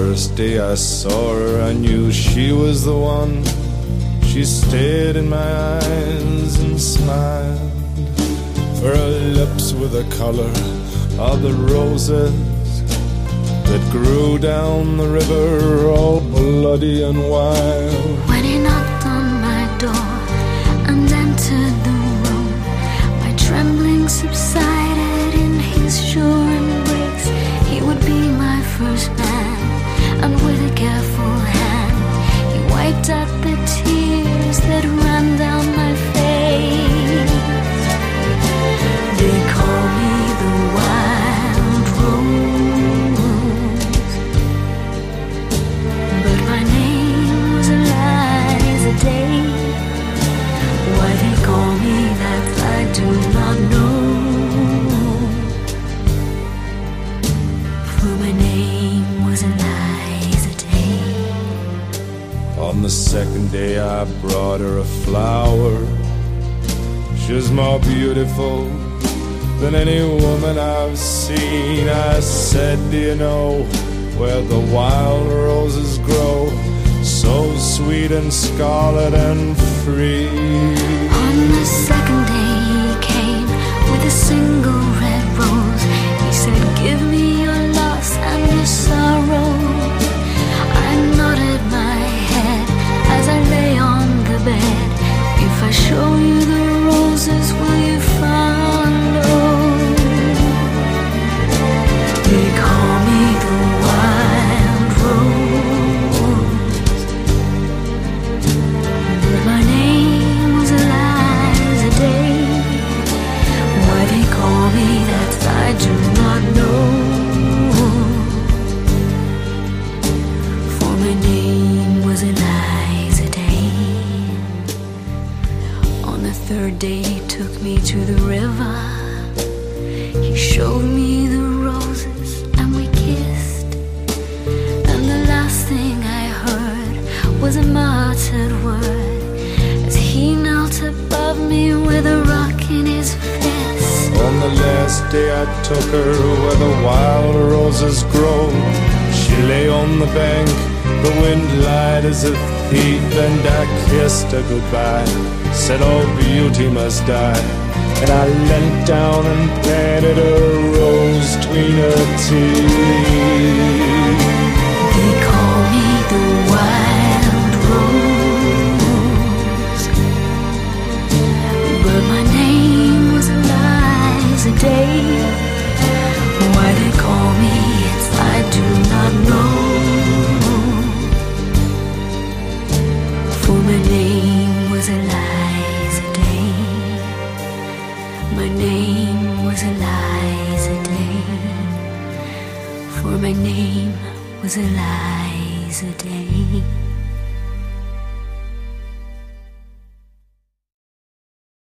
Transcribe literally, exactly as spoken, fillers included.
first day I saw her, I knew she was the one. She stared in my eyes and smiled. Her lips were the color of the roses that grew down the river, all bloody and wild. When he knocked on my door and entered the room, my trembling subsided in his sure embrace. He would be my first man, and with a careful hand he wiped out the tears that ran down my face. They call me the wild rose, but my name was Eliza Day. Why they call me that I do not know, for my name was Eliza Day. On the second day I brought her a flower. She was more beautiful than any woman I've seen. I said, do you know where the wild roses grow, so sweet and scarlet and free? On the second day he came with a single red rose. He said, give me your loss and your sorrow. I nodded my head as I lay on the bed. If I show you the roses, will you follow? They call me the wild rose, but my name was Eliza Day. Why they call me that I do not know, for my name was Eliza Day. On the third day he took me to the river. He showed me the roses and we kissed, and the last thing I heard was a muttered word as he knelt above me with a rock in his fist. On the last day I took her where the wild roses grow. She lay on the bank, the wind lied as a thief, and I kissed her goodbye, said all beauty must die. And I leant down and planted a rose between her teeth. They call me the wild rose, but my name was Eliza Day. Why they call me it I do not know, for my name was Eliza Day. My name was Eliza Day, for my name was Eliza Day.